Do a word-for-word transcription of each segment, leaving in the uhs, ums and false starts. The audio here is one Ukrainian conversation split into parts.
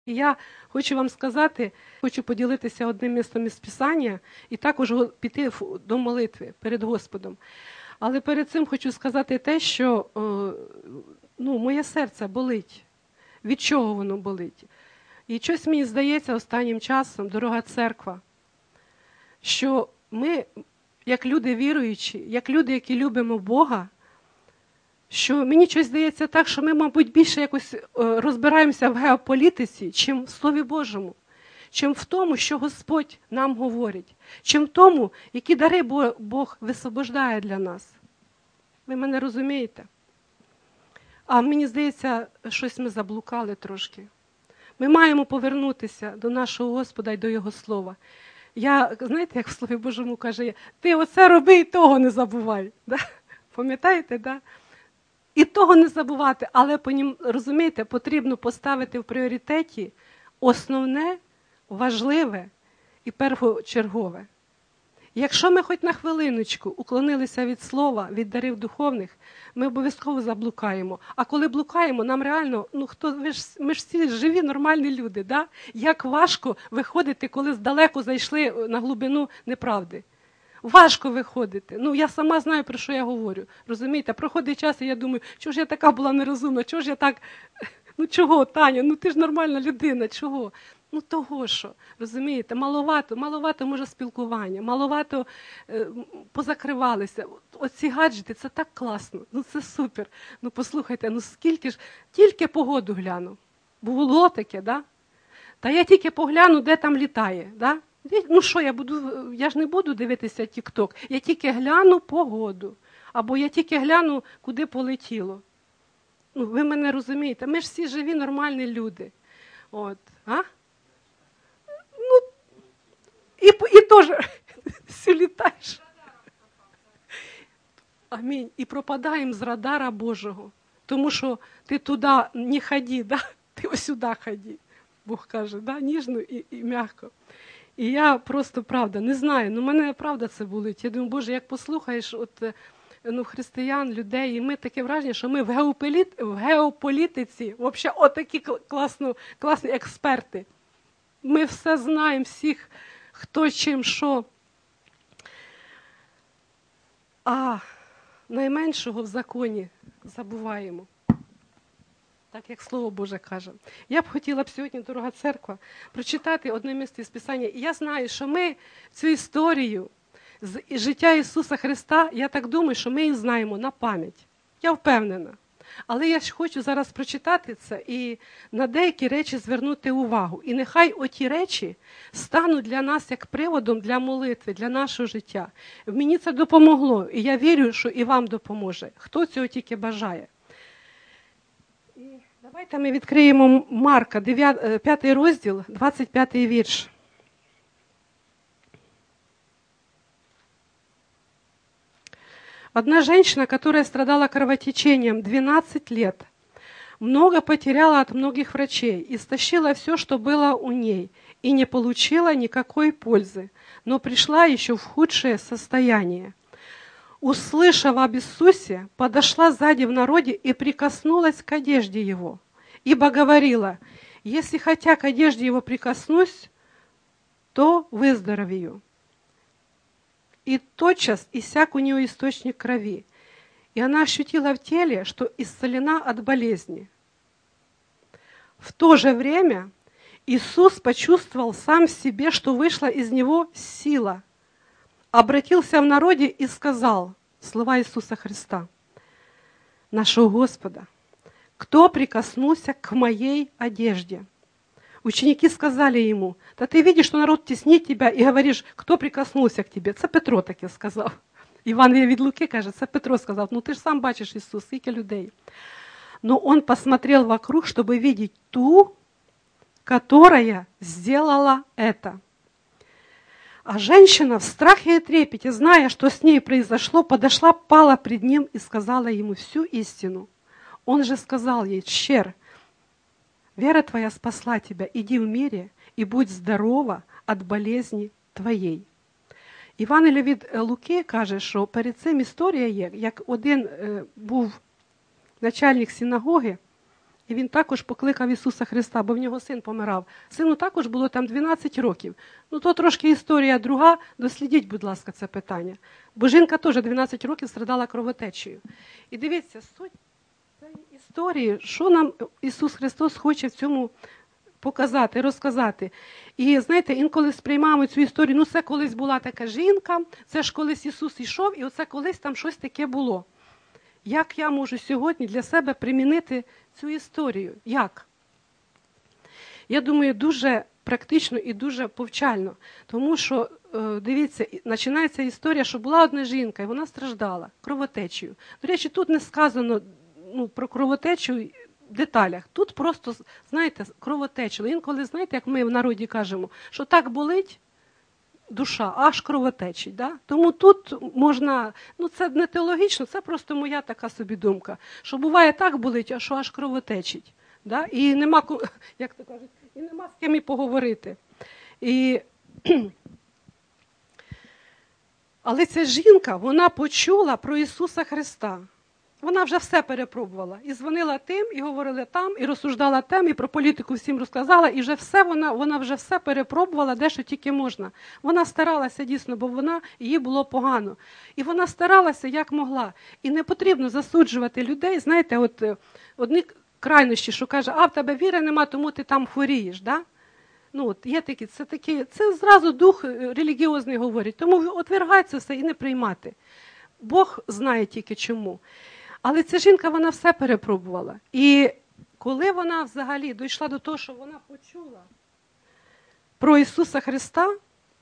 І я хочу вам сказати, хочу поділитися одним містом із Писання і також піти до молитви перед Господом. Але перед цим хочу сказати те, що ну, моє серце болить. Від чого воно болить? І щось мені здається останнім часом, дорога церква, що ми, як люди віруючі, як люди, які любимо Бога, що мені щось здається так, що ми, мабуть, більше якось розбираємося в геополітиці, чим в Слові Божому, чим в тому, що Господь нам говорить, чим в тому, які дари Бог висвобождає для нас. Ви мене розумієте? А мені здається, щось ми заблукали трошки. Ми маємо повернутися до нашого Господа і до Його Слова. Я, знаєте, як в Слові Божому каже, ти оце роби і того не забувай. Да? Пам'ятаєте, да? І того не забувати, але, розумієте, потрібно поставити в пріоритеті основне, важливе і першочергове. Якщо ми хоч на хвилиночку уклонилися від слова, від дарів духовних, ми обов'язково заблукаємо. А коли блукаємо, нам реально, ну хто, ми ж, ми ж всі живі, нормальні люди, да? Як важко виходити, коли здалеку зайшли на глибину неправди. Важко виходити. Ну, я сама знаю, про що я говорю. Розумієте, проходить час, і я думаю, чого ж я така була нерозумна, чого ж я так, ну чого, Таня, ну ти ж нормальна людина, чого? Ну того що, розумієте, маловато, маловато може спілкування, маловато е, позакривалися. Оці гаджети, це так класно, ну це супер. Ну послухайте, ну скільки ж, тільки погоду гляну. Було таке, да? Та я тільки погляну, де там літає, да? Ну що, я буду, я ж не буду дивитися тік-ток, я тільки гляну погоду, або я тільки гляну, куди полетіло. Ну, ви мене розумієте, ми ж всі живі, нормальні люди. От, а? Ну, і, і теж все літаєш. Амінь. І пропадаємо з радара Божого, тому що ти туди не ходи, да? Ти ось сюди ходи. Бог каже, да? Ніжно і, і м'яко. І я просто, правда, не знаю, ну мене правда це болить. Я думаю, Боже, як послухаєш от, ну, християн, людей, і ми таке враження, що ми в, геополіт... в геополітиці взагалі отакі класно, класні експерти. Ми все знаємо, всіх, хто чим, що. А найменшого в законі забуваємо. Так, як Слово Боже каже. Я б хотіла б сьогодні, дорога церква, прочитати одне місце з Писання. І я знаю, що ми цю історію з життя Ісуса Христа, я так думаю, що ми її знаємо на пам'ять. Я впевнена. Але я ж хочу зараз прочитати це і на деякі речі звернути увагу. І нехай оті речі стануть для нас як приводом для молитви, для нашого життя. Мені це допомогло, і я вірю, що і вам допоможе. Хто цього тільки бажає. І давайте ми відкриємо Марка, п'ятий розділ, двадцять п'ятий вірш. Одна женщина, которая страдала кровотечением двенадцать лет, много потеряла от многих врачей, истощила все, что было у ней, и не получила никакой пользы, но пришла еще в худшее состояние. Услышав об Иисусе, подошла сзади в народе и прикоснулась к одежде Его, ибо говорила, если хотя к одежде Его прикоснусь, то выздоровею. И тотчас иссяк у нее источник крови, и она ощутила в теле, что исцелена от болезни. В то же время Иисус почувствовал сам в себе, что вышла из него сила, обратился в народе и сказал, слова Иисуса Христа, нашего Господа, кто прикоснулся к моей одежде? Ученики сказали ему, да ты видишь, что народ теснит тебя, и говоришь, кто прикоснулся к тебе? Це Петро таке сказав. Іван від Луки каже, це Петро сказав, ну ти ж сам бачиш, Ісус, скільки людей. Но он посмотрел вокруг, чтобы видеть ту, которая сделала это. А женщина в страхе и трепете, зная, что с ней произошло, подошла, пала пред ним и сказала ему всю истину. Он же сказал ей, щер, вера твоя спасла тебя, иди в мире и будь здорова от болезни твоєї. Іван від Луки каже, що перед цим історія є, як один е, був начальник синагоги, І він також покликав Ісуса Христа, бо в нього син помирав. Сину також було там дванадцять років. Ну, то трошки історія друга, дослідіть, будь ласка, це питання. Бо жінка теж дванадцять років страдала кровотечею. І дивіться, суть цієї історії, що нам Ісус Христос хоче в цьому показати, розказати. І, знаєте, інколи сприймаємо цю історію, ну, це колись була така жінка, це ж колись Ісус йшов, і оце колись там щось таке було. Як я можу сьогодні для себе примінити цю історію? Як? Я думаю, дуже практично і дуже повчально. Тому що, дивіться, починається історія, що була одна жінка, і вона страждала кровотечею. До речі, тут не сказано ну, про кровотечу в деталях. Тут просто, знаєте, кровотечило. Інколи, знаєте, як ми в народі кажемо, що так болить душа, аж кровотечить. Да? Тому тут можна, ну це не теологічно, це просто моя така собі думка, що буває так болить, а що аж кровотечить. Да? І нема, як то кажуть, і нема з ким і поговорити. І... Але ця жінка, вона почула про Ісуса Христа. Вона вже все перепробувала. І дзвонила тим, і говорила там, і розсуждала тем, і про політику всім розказала, і вже все вона, вона вже все перепробувала, де що тільки можна. Вона старалася дійсно, бо вона, їй було погано. І вона старалася, як могла. І не потрібно засуджувати людей. Знаєте, от одні крайнощі, що каже, а в тебе віри нема, тому ти там хворієш, да? Ну, от є такі, це такі, це зразу дух релігіозний говорить. Тому отвергай це все і не приймати. Бог знає тільки чому. Але ця жінка, вона все перепробувала. І коли вона взагалі дійшла до того, що вона почула про Ісуса Христа,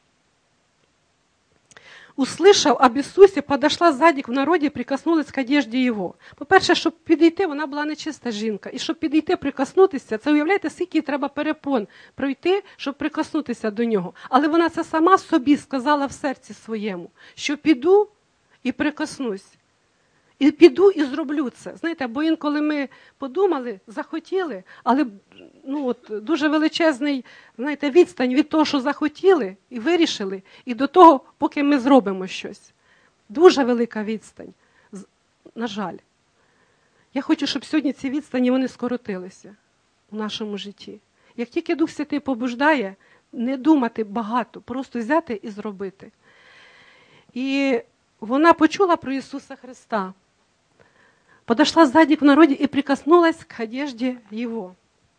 услышав об Ісусі, подошла сзади в народі, прикоснулась к одежді Його. По-перше, щоб підійти, вона була нечиста жінка. І щоб підійти, прикоснутися, це уявляєте, скільки треба перепон пройти, щоб прикоснутися до Нього. Але вона це сама собі сказала в серці своєму, що піду і прикоснусь. І піду і зроблю це. Знаєте, бо інколи ми подумали, захотіли, але ну, от, дуже величезний, знаєте, відстань від того, що захотіли і вирішили, і до того, поки ми зробимо щось. Дуже велика відстань. На жаль. Я хочу, щоб сьогодні ці відстані, вони скоротилися в нашому житті. Як тільки Дух Святий побуждає, не думати багато, просто взяти і зробити. І вона почула про Ісуса Христа. Подошла сзади к народе и прикоснулась к одежде Его.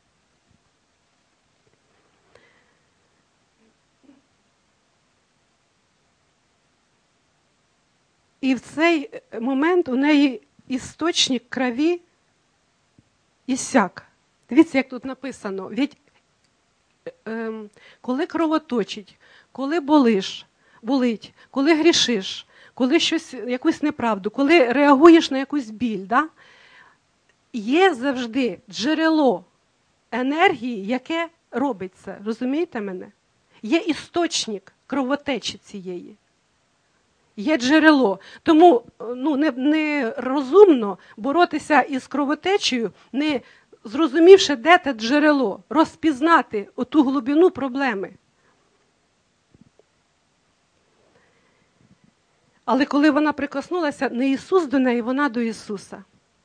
І в цей момент у неї істочник крові іссяк. Дивіться, як тут написано. Ведь, е, коли кровоточить, коли болиш, болить, коли грішиш, коли щось, якусь неправду, коли реагуєш на якусь біль, да? Є завжди джерело енергії, яке робить це. Розумієте мене? Є істочник кровотечі цієї. Є джерело. Тому ну, не, не розумно боротися із кровотечею, не зрозумівши, де те джерело, розпізнати оту глибину проблеми. Але коли вона прикоснулася, не Ісус до неї, вона до Ісуса.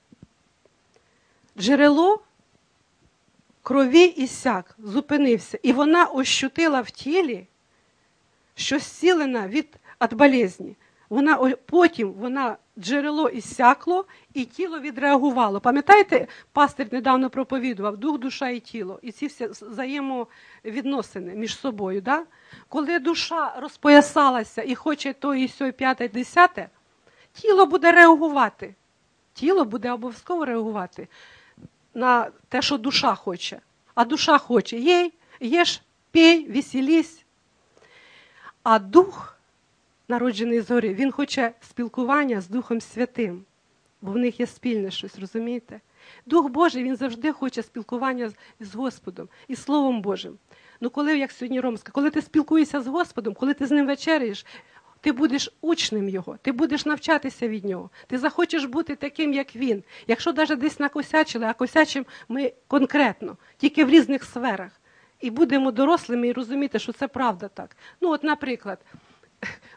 Джерело крові іссяк, зупинився. І вона ощутила в тілі, що зцілена від, від болезні. Вона, потім вона, джерело іссякло, і тіло відреагувало. Пам'ятаєте, пастир недавно проповідував, дух, душа і тіло. І ці всі взаємовідносини між собою. Да? Коли душа розпоясалася і хоче то і сьо, і п'яте, і десяте, тіло буде реагувати. Тіло буде обов'язково реагувати на те, що душа хоче. А душа хоче, їй, їж, пій, веселись. А дух, народжений згори, він хоче спілкування з Духом Святим, бо в них є спільне щось, розумієте? Дух Божий, він завжди хоче спілкування з Господом і Словом Божим. Ну коли, як сьогодні Ромська, коли ти спілкуєшся з Господом, коли ти з ним вечеряєш, ти будеш учнем Його, ти будеш навчатися від Нього, ти захочеш бути таким, як Він. Якщо навіть десь накосячили, а косячимо ми конкретно, тільки в різних сферах. І будемо дорослими і розуміти, що це правда так. Ну от, наприклад,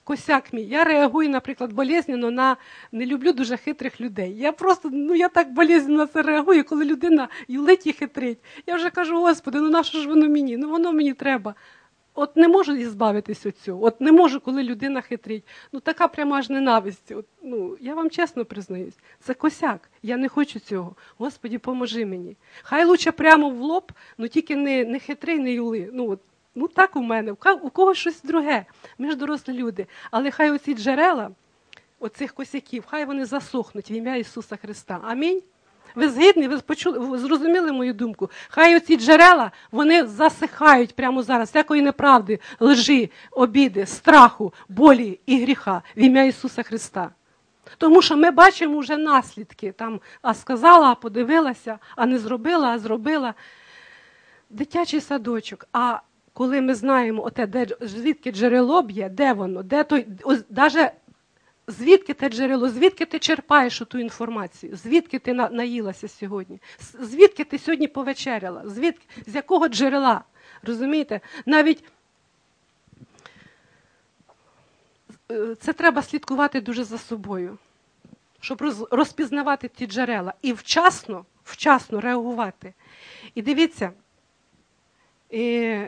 косяк мій. Я реагую, наприклад, болезненно на, не люблю дуже хитрих людей. Я просто, ну я так болезненно на це реагую, коли людина юлить і хитрить. Я вже кажу, Господи, ну нащо ж воно мені? Ну воно мені треба. От не можу і збавитись від цього. От не можу, коли людина хитрить. Ну така пряма аж ненависть. От, ну, я вам чесно признаюсь. Це косяк. Я не хочу цього. Господи, поможи мені. Хай лучше прямо в лоб, ну тільки не, не хитрий, не юли. Ну, от, ну так у мене. У когось щось друге. Ми ж дорослі люди. Але хай оці джерела, оцих косяків, хай вони засохнуть в ім'я Ісуса Христа. Амінь. Ви згідні, ви почули, ви зрозуміли мою думку? Хай оці джерела, вони засихають прямо зараз, всякої неправди, лжи, обіди, страху, болі і гріха в ім'я Ісуса Христа. Тому що ми бачимо вже наслідки, там, а сказала, а подивилася, а не зробила, а зробила. Дитячий садочок. А коли ми знаємо, оте, де, звідки джерело б'є, де воно, де той, ось, даже звідки те джерело, звідки ти черпаєш ту інформацію, звідки ти на, наїлася сьогодні, звідки ти сьогодні повечеряла, звідки, з якого джерела, розумієте? Навіть це треба слідкувати дуже за собою, щоб роз, розпізнавати ті джерела і вчасно, вчасно реагувати. І дивіться, і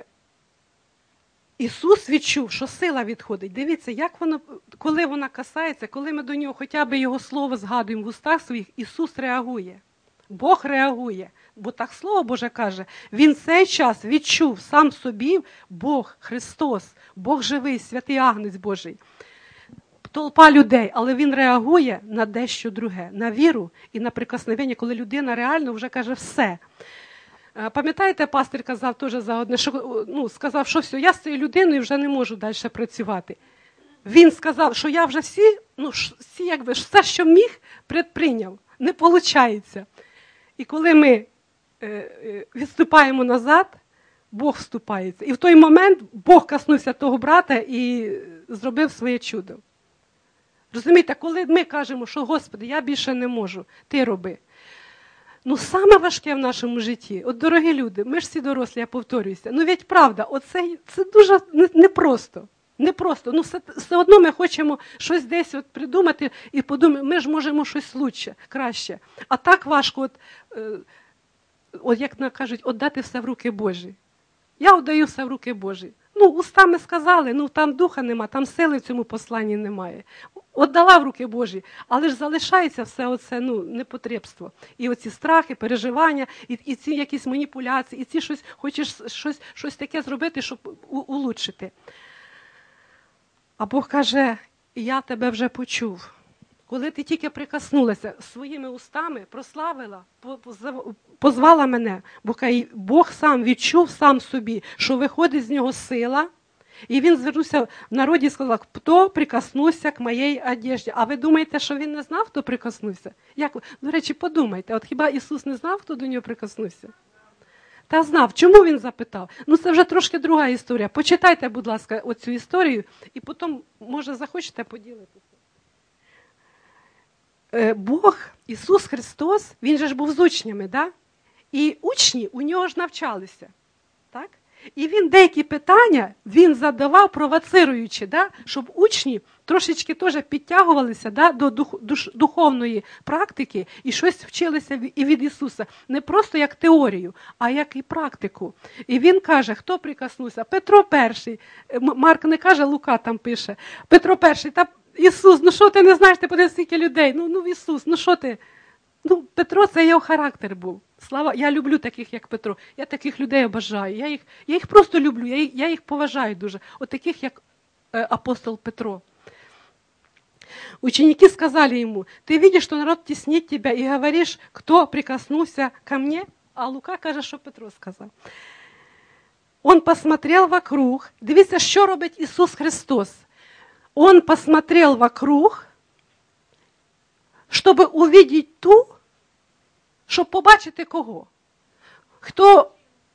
Ісус відчув, що сила відходить. Дивіться, як воно, коли вона касається, коли ми до нього хоча б його слово згадуємо в устах своїх, Ісус реагує. Бог реагує. Бо так Слово Боже каже, Він цей час відчув сам собі, Бог, Христос, Бог живий, святий Агнець Божий. Толпа людей, але Він реагує на дещо друге, на віру і на прикосновення, коли людина реально вже каже все. Пам'ятаєте, пастир казав теж за одне, що, ну, сказав, що все, я з цією людиною вже не можу далі працювати. Він сказав, що я вже всі, ну, всі, якби, все, що міг, предприйняв. Не виходить. І коли ми е, відступаємо назад, Бог вступається. І в той момент Бог коснувся того брата і зробив своє чудо. Розумієте, коли ми кажемо, що, Господи, я більше не можу, Ти роби. Ну, саме важке в нашому житті, от, дорогі люди, ми ж всі дорослі, я повторююся, ну, ведь правда, оце, це дуже непросто, непросто, ну, все, все одно ми хочемо щось десь от придумати і подумати, ми ж можемо щось лучше, краще, а так важко, от, е, от як кажуть, віддати все в руки Божі. Я віддаю все в руки Божі. Ну, устами сказали, ну, там духа нема, там сили в цьому посланні немає. Отдала в руки Божі, але ж залишається все оце, ну, непотребство. І оці страхи, переживання, і, і ці якісь маніпуляції, і ці щось, хочеш щось, щось таке зробити, щоб у, улучшити. А Бог каже, я тебе вже почув. Коли ти тільки прикоснулася своїми устами, прославила, позвала мене, Бог сам відчув сам собі, що виходить з нього сила, і він звернувся в народі і сказав, хто прикоснувся к моїй одежді. А ви думаєте, що він не знав, хто прикоснувся? Як? До речі, подумайте, от хіба Ісус не знав, хто до нього прикоснувся? Та знав. Чому він запитав? Ну, це вже трошки друга історія. Почитайте, будь ласка, оцю історію, і потім, може, захочете поділитися. Бог, Ісус Христос, Він же ж був з учнями, да? І учні у нього ж навчалися, так? І він деякі питання він задавав, провоцируючи, да? Щоб учні трошечки теж підтягувалися, да? До дух, душ, духовної практики і щось вчилися і від Ісуса. Не просто як теорію, а як і практику. І він каже, хто прикоснувся? Петро перший. Марк не каже, Лука там пише. Петро перший, та Ісус, ну що ти не знаєш, ти подивись, скільки людей. Ну, ну Ісус, ну що ти? Ну, Петро, це його характер був. Слава, я люблю таких, як Петро. Я таких людей обожаю. Я їх, я їх просто люблю, я їх, я їх поважаю дуже. От таких, як е, апостол Петро. Ученики сказали ему, ты видишь, что народ теснит тебя, и говоришь, кто прикоснулся ко мне? А Лука каже, що Петро сказав. Он посмотрел вокруг. Дивіться, що робить Ісус Христос. Он посмотрел вокруг, щоб увидеть ту, щоб побачити кого? Хто,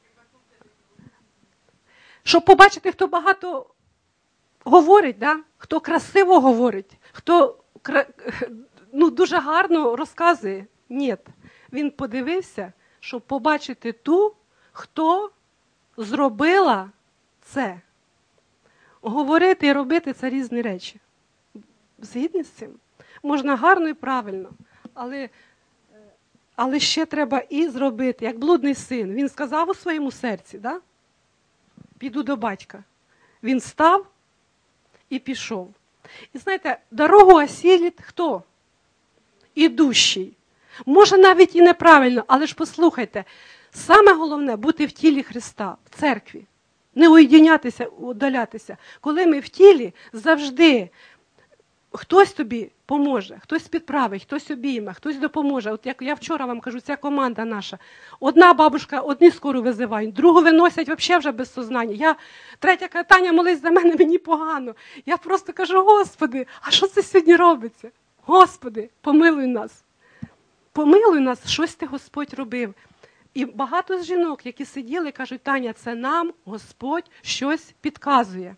щоб побачити, хто багато говорить, да? Хто красиво говорить, хто ну, дуже гарно розказує. Ні, він подивився, щоб побачити ту, хто зробила це. Говорити і робити – це різні речі. Згідні з цим? Можна гарно і правильно, але, але ще треба і зробити. Як блудний син, він сказав у своєму серці, да? Піду до батька. Він став і пішов. І знаєте, дорогу осілить хто? Ідущий. Може навіть і неправильно, але ж послухайте, саме головне – бути в тілі Христа, в церкві. Не уєдинятися, удалятися. Коли ми в тілі, завжди хтось тобі поможе, хтось підправить, хтось обійме, хтось допоможе. От як я вчора вам кажу, ця команда наша. Одна бабушка, одні скору визивають, другу виносять взагалі вже без сознання. Я, третя каже, Таня, молись за мене, мені погано. Я просто кажу, Господи, а що це сьогодні робиться? Господи, помилуй нас. Помилуй нас, щось ти, Господь, робив. І багато з жінок, які сиділи, кажуть, Таня, це нам Господь щось підказує.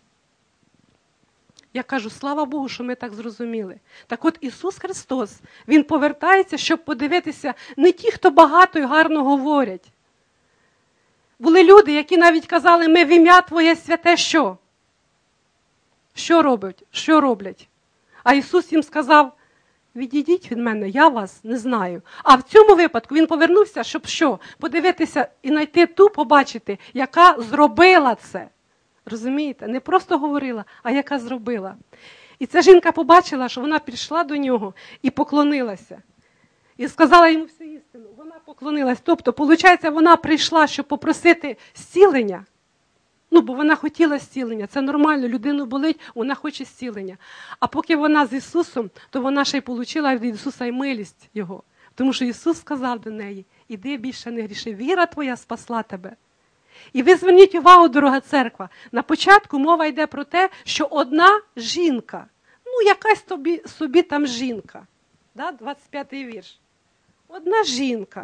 Я кажу, слава Богу, що ми так зрозуміли. Так от Ісус Христос, Він повертається, щоб подивитися не ті, хто багато і гарно говорять. Були люди, які навіть казали, ми в ім'я Твоє святе що? Що роблять? Що роблять? А Ісус їм сказав, відійдіть від мене, я вас не знаю. А в цьому випадку Він повернувся, щоб що? Подивитися і знайти ту, побачити, яка зробила це. Розумієте? Не просто говорила, а яка зробила. І ця жінка побачила, що вона прийшла до нього і поклонилася. І сказала йому всю істину. Вона поклонилась. Тобто, виходить, вона прийшла, щоб попросити зцілення. Ну, бо вона хотіла зцілення. Це нормально, людину болить, вона хоче зцілення. А поки вона з Ісусом, то вона ще й отримала від Ісуса й милість Його. Тому що Ісус сказав до неї, іди більше не гріши, віра твоя спасла тебе. І ви зверніть увагу, дорога церква, на початку мова йде про те, що одна жінка, ну якась тобі, собі там жінка, да? двадцять п'ятий вірш, одна жінка.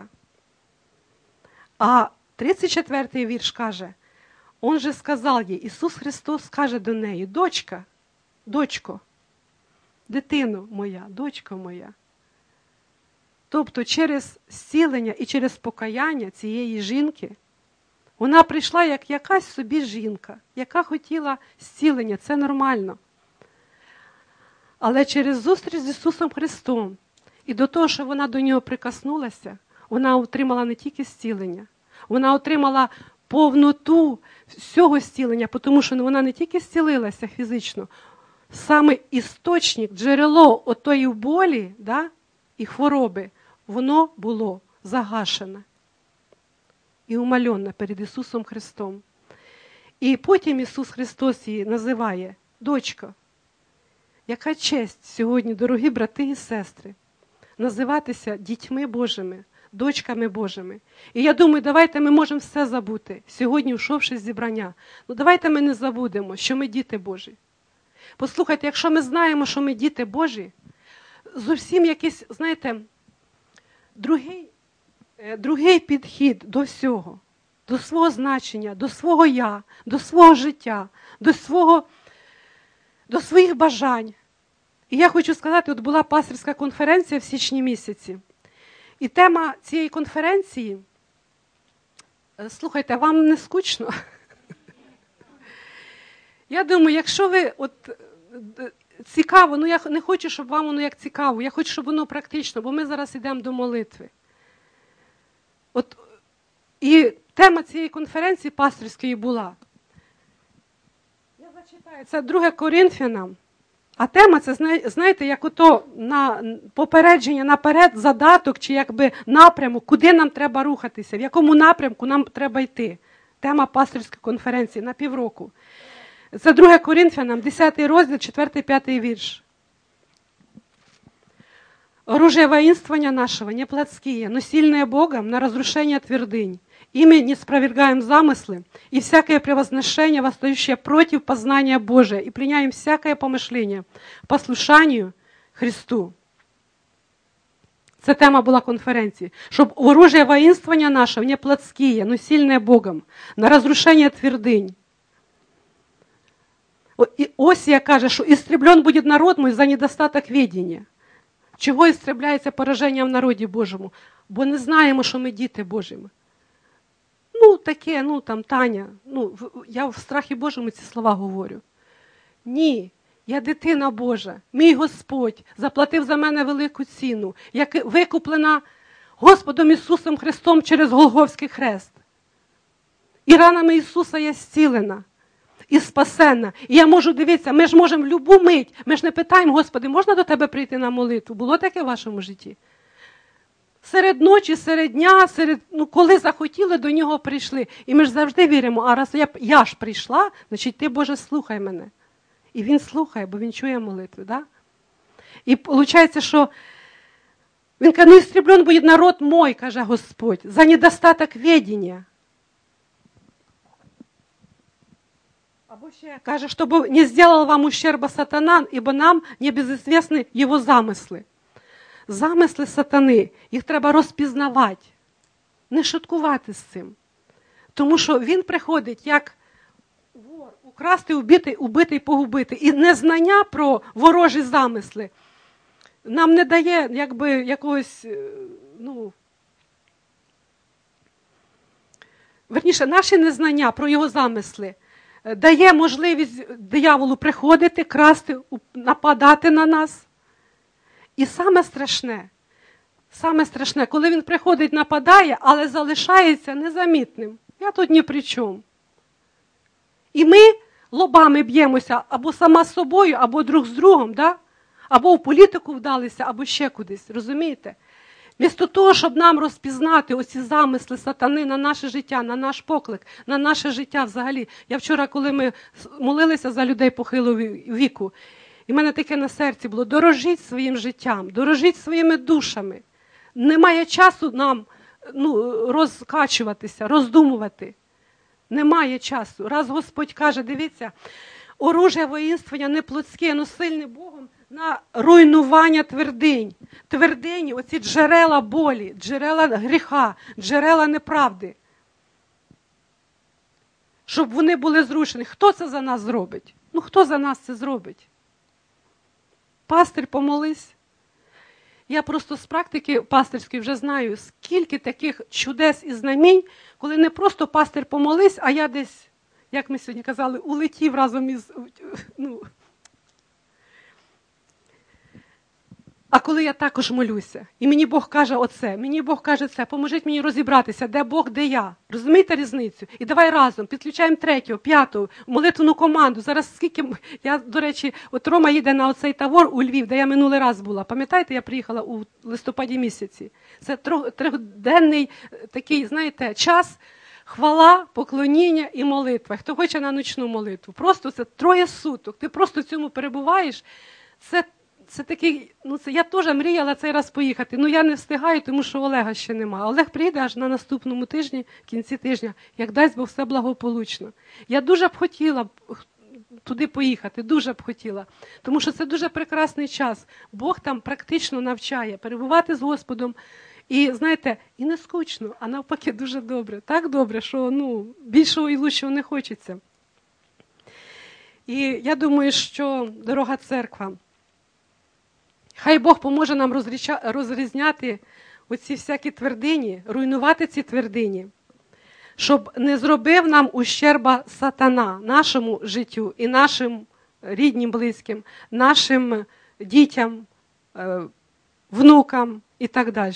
А тридцять четвертий вірш каже, Он же сказав їй, Ісус Христос каже до неї, дочка, дочко, дитино моя, дочко моя. Тобто через зцілення і через покаяння цієї жінки, вона прийшла як якась собі жінка, яка хотіла зцілення, це нормально. Але через зустріч з Ісусом Христом і до того, що вона до Нього прикоснулася, вона отримала не тільки зцілення, вона отримала повноту всього зцілення, тому що вона не тільки зцілилася фізично, саме істочник, джерело отої болі, да, і хвороби, воно було загашене і умальонне перед Ісусом Христом. І потім Ісус Христос її називає дочка. Яка честь сьогодні, дорогі брати і сестри, називатися дітьми Божими, дочками Божими. І я думаю, давайте ми можемо все забути, сьогодні, вшовши з зібрання. Ну давайте ми не забудемо, що ми діти Божі. Послухайте, якщо ми знаємо, що ми діти Божі, зовсім якийсь, знаєте, другий, другий підхід до всього, до свого значення, до свого я, до свого життя, до свого, до своїх бажань. І я хочу сказати, от була пастирська конференція в січні місяці. І тема цієї конференції, слухайте, вам не скучно? Я думаю, якщо ви, от, цікаво, ну я не хочу, щоб вам воно як цікаво, я хочу, щоб воно практично, бо ми зараз йдемо до молитви. От, і тема цієї конференції пасторської була. Я зачитаю, це друге Коринфянам. А тема, це, знаєте, як ото на попередження наперед, задаток, чи якби напрямок, куди нам треба рухатися, в якому напрямку нам треба йти. Тема пасторської конференції на півроку. Це друге Коринфянам, десятий розділ, четвертий-п'ятий вірш. Оружие воинствования нашего не плотские, но сильное Богом на разрушение твердынь. Ими не спровергаем замыслы и всякое превозношение, восстающее против познания Божия, и пленяем всякое помышление послушанию Христу. Це тема була конференції. Щоб оружие воинствования нашего не плотские, но сильное Богом на разрушение твердынь. І Осія каже, що «Істреблен буде народ мой за недостаток ведення». Чого істребляється пораження в народі Божому? Бо не знаємо, що ми діти Божими. ну таке, ну там Таня, ну я в страхі Божому ці слова говорю. Ні, я дитина Божа, мій Господь заплатив за мене велику ціну, як викуплена Господом Ісусом Христом через Голгофський хрест. І ранами Ісуса я зцілена і спасена. І я можу дивитися, ми ж можемо в любу мить, ми ж не питаємо, Господи, можна до Тебе прийти на молитву? Було таке в вашому житті? Серед ночі, серед дня, серед, ну, коли захотіли, до Нього прийшли. І ми ж завжди віримо, а раз я, я ж прийшла, значить ти, Боже, слухай мене. І Він слухає, бо Він чує молитви. Да? І виходить, що Він каже, не істреблен буде народ мой, каже Господь, за недостаток ведення. Або ще каже, щоб не зробив вам ущерба сатана, ібо нам не безізвісні його замисли. Замисли сатани, їх треба розпізнавати, не шуткувати з цим. Тому що він приходить як вор, украсти, убити, убити і погубити. І незнання про ворожі замисли нам не дає якби якогось, ну, верніше, наше незнання про його замисли дає можливість дияволу приходити, красти, нападати на нас. І саме страшне, саме страшне, коли він приходить, нападає, але залишається незамітним. Я тут ні при чому. І ми лобами б'ємося або сама з собою, або друг з другом, да? Або в політику вдалися, або ще кудись, розумієте? Вмісто того, щоб нам розпізнати оці замисли сатани на наше життя, на наш поклик, на наше життя взагалі. Я вчора, коли ми молилися за людей похилого віку, і в мене таке на серці було, дорожіть своїм життям, дорожіть своїми душами. Немає часу нам ну, розкачуватися, роздумувати. Немає часу. Раз Господь каже, дивіться, оружие воїнствування не плотське, но сильне Богом на руйнування твердинь. Твердині, оці джерела болі, джерела гріха, джерела неправди. Щоб вони були зрушені. Хто це за нас зробить? Ну, хто за нас це зробить? Пастир, помолись. Я просто з практики пастирської вже знаю, скільки таких чудес і знамінь, коли не просто пастир помолись, а я десь, як ми сьогодні казали, улетів разом із... Ну, а коли я також молюся, і мені Бог каже оце, мені Бог каже це, поможіть мені розібратися, де Бог, де я. Розумієте різницю? І давай разом, підключаємо третього, п'ятого, молитвену команду. Зараз скільки, я, до речі, от Рома їде на оцей тавор у Львів, де я минулий раз була. Пам'ятаєте, я приїхала у листопаді місяці. Це трьохденний такий, знаєте, час, хвала, поклоніння і молитва. Хто хоче на ночну молитву. Просто це троє суток. Ти просто в цьому перебуваєш. Це Це такий, ну це я теж мріяла цей раз поїхати. Ну я не встигаю, тому що Олега ще нема. Олег приїде аж на наступному тижні, в кінці тижня, як дасть Бог все благополучно. Я дуже б хотіла туди поїхати, дуже б хотіла. Тому що це дуже прекрасний час. Бог там практично навчає перебувати з Господом. І, знаєте, і не скучно, а навпаки дуже добре. Так добре, що ну, більшого і лучшого не хочеться. І я думаю, що, дорога церква, хай Бог поможе нам розрізняти оці всякі твердині, руйнувати ці твердині, щоб не зробив нам ущерба сатана нашому життю і нашим рідним, близьким, нашим дітям, внукам і так далі.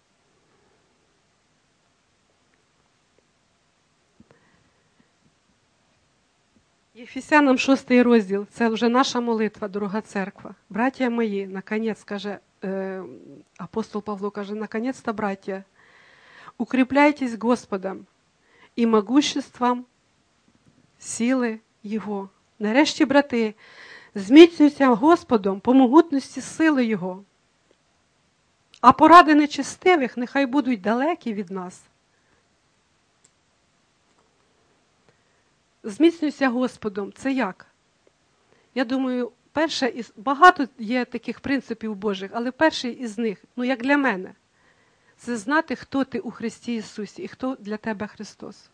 Єфесянам шостий розділ, це вже наша молитва, дорога церква. Браття мої, наконець, каже, е, апостол Павло каже, наконець-то, браття, укріпляйтесь Господом і могуществом сили Його. Нарешті, брати, зміцнюйся Господом по могутності сили Його. А поради нечестивих нехай будуть далекі від нас. Зміцнюйся Господом. Це як? Я думаю, перше із... багато є таких принципів Божих, але перший із них, ну як для мене, це знати, хто ти у Христі Ісусі і хто для тебе Христос.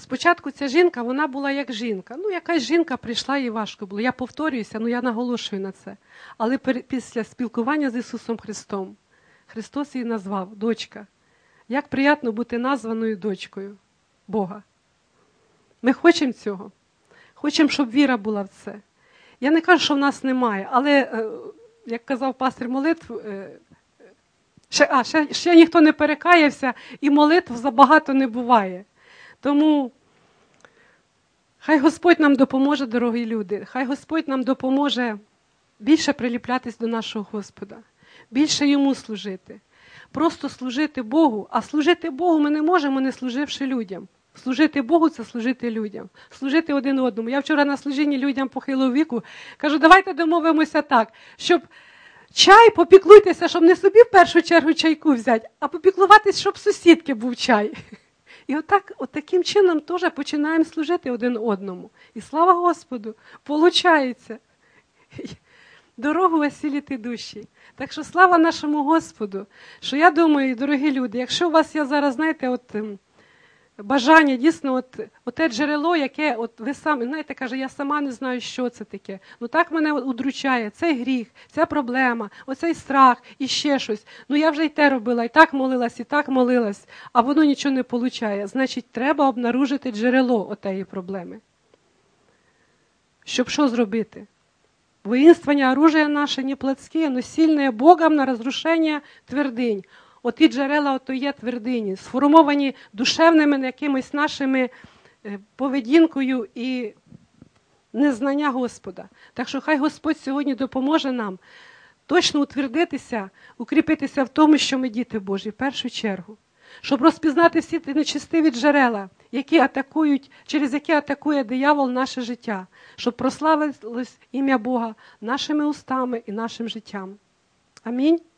Спочатку ця жінка, вона була як жінка. Ну, якась жінка прийшла, їй важко було. Я повторююся, ну я наголошую на це. Але після спілкування з Ісусом Христом, Христос її назвав дочка. Як приємно бути названою дочкою Бога. Ми хочемо цього. Хочемо, щоб віра була в це. Я не кажу, що в нас немає, але, як казав пастир молитв, ще, а, ще, ще ніхто не перекаявся, і молитв забагато не буває. Тому хай Господь нам допоможе, дорогі люди, хай Господь нам допоможе більше приліплятись до нашого Господа, більше Йому служити. Просто служити Богу, а служити Богу ми не можемо, не служивши людям. Служити Богу – це служити людям, служити один одному. Я вчора на служінні людям похилого віку кажу, давайте домовимося так, щоб чай, попіклуйтеся, щоб не собі в першу чергу чайку взяти, а попіклуватись, щоб сусідки був чай. І отак, от таким чином теж починаємо служити один одному. І слава Господу, получається. Дорогу осіліти душі. Так що слава нашому Господу, що я думаю, дорогі люди, якщо у вас є зараз, знаєте, от бажання, дійсно, от, от те джерело, яке от ви самі, знаєте, каже, я сама не знаю, що це таке. Ну так мене удручає, цей гріх, ця проблема, оцей страх і ще щось. Ну я вже й те робила, і так молилась, і так молилась, а воно нічого не получає. Значить, треба обнаружити джерело отеї проблеми. Щоб що зробити? Воинствование оружия наше не плотские, но сильное Богом на разрушение твердинь. Оті джерела, ото є твердині, сформовані душевними якимись нашими поведінкою і незнання Господа. Так що хай Господь сьогодні допоможе нам точно утвердитися, укріпитися в тому, що ми діти Божі, в першу чергу. Щоб розпізнати всі ті нечистиві джерела, які атакують, через які атакує диявол наше життя, щоб прославилось ім'я Бога нашими устами і нашим життям. Амінь.